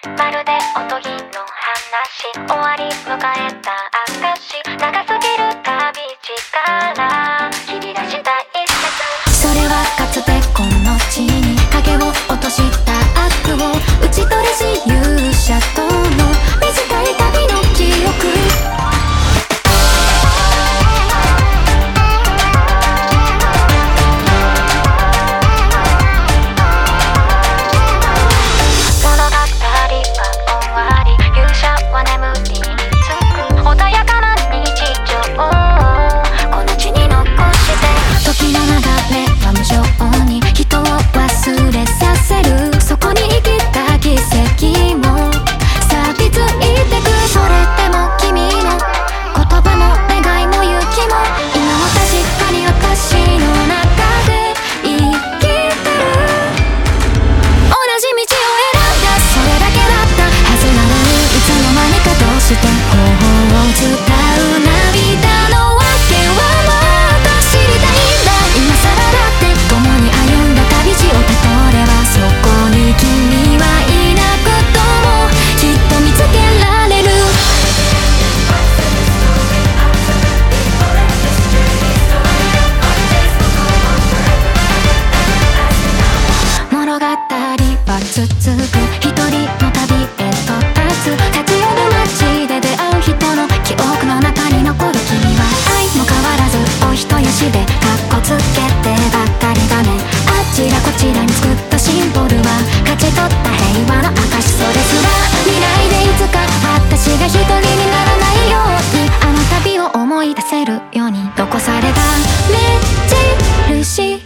まるでおとぎの話、終わり迎えた証、長すぎる旅力切り出した一節。それはかつてこの地に影を落とした悪を打ち取る自由者との短い旅の記憶。続く一人の旅へと立つ、立ち寄る街で出会う人の記憶の中に残る。君は愛も変わらずお人よしでカッコつけてばっかりだね。あちらこちらに作ったシンボルは勝ち取った平和の証。それすら未来でいつか私が一人にならないように、あの旅を思い出せるように残された目印。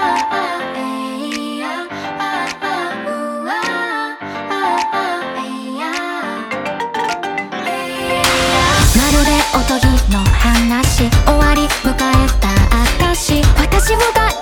まるでおとぎの話、終わり迎えた証。私を